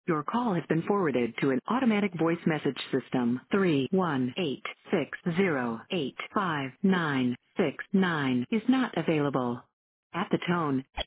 Your call has been forwarded to an automatic voice message system. 31860859969 is not available. At the tone,